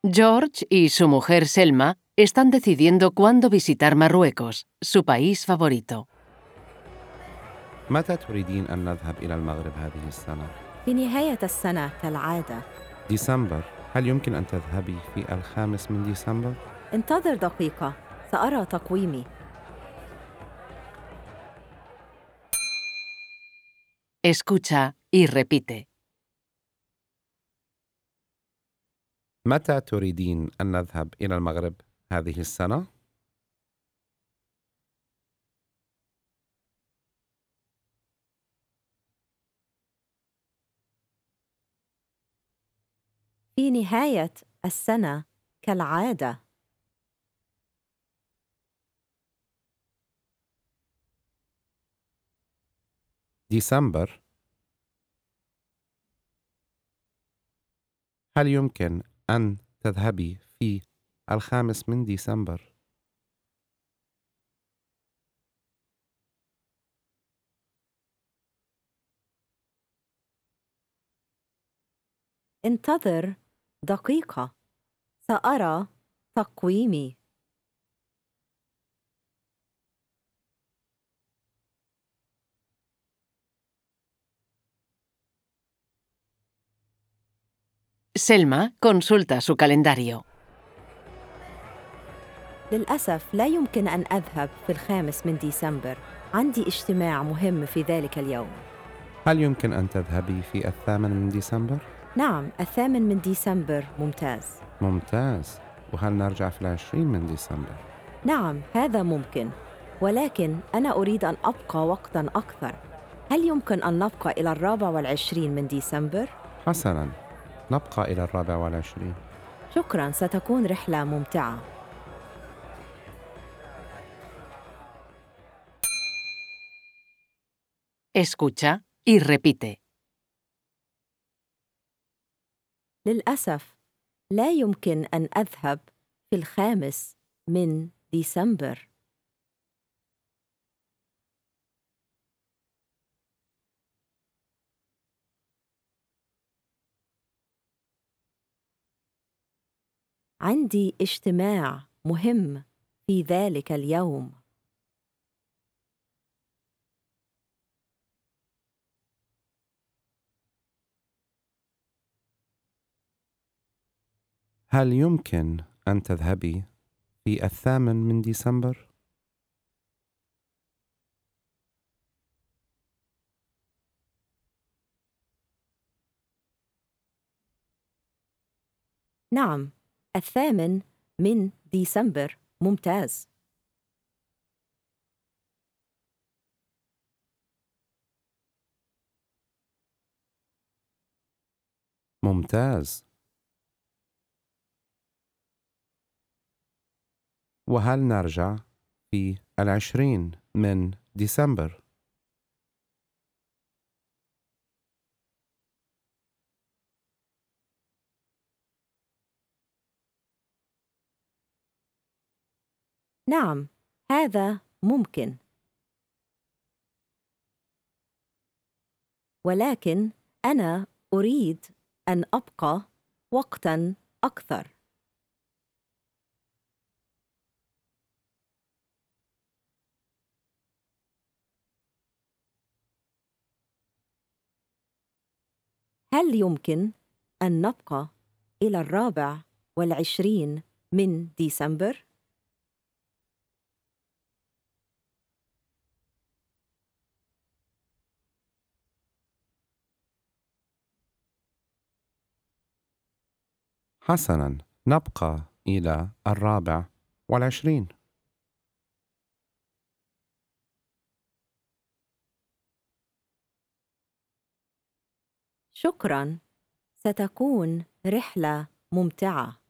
George y su mujer Selma están decidiendo cuándo visitar Marruecos, su país favorito. متى تريدين أن نذهب إلى المغرب هذه السنة؟ في نهاية السنة كالعادة. ديسمبر. هل يمكن أن تذهبي في 5 من ديسمبر؟ انتظر دقيقة، سأرى تقويمي. Escucha y repite. متى تريدين أن نذهب إلى المغرب هذه السنة؟ في نهاية السنة كالعادة. ديسمبر. هل يمكن أن تذهبي في 5 من ديسمبر؟ انتظر دقيقة، سأرى تقويمي. Selma consulta su calendario. للأسف لا يمكن أن أذهب في 5 من ديسمبر، عندي اجتماع مهم في ذلك اليوم. هل يمكن أن تذهبي في 8 من ديسمبر؟ نعم، 8 من ديسمبر ممتاز. ممتاز. وهل نرجع في 20 من ديسمبر؟ نعم، هذا ممكن، ولكن أنا أريد أن أبقى وقتاً أكثر. هل يمكن أن نبقى إلى 24 من ديسمبر؟ حسناً، نبقى إلى 24. شكراً، ستكون رحلة ممتعة. Escucha y repite. للأسف لا يمكن أن أذهب في 5 من ديسمبر. عندي اجتماع مهم في ذلك اليوم. هل يمكن أن تذهبي في 8 من ديسمبر؟ نعم، 8 من ديسمبر ممتاز. ممتاز. وهل نرجع في 20 من ديسمبر؟ نعم، هذا ممكن، ولكن أنا أريد أن أبقى وقتاً أكثر. هل يمكن أن نبقى إلى 24 من ديسمبر؟ حسناً، نبقى إلى 24. شكراً، ستكون رحلة ممتعة.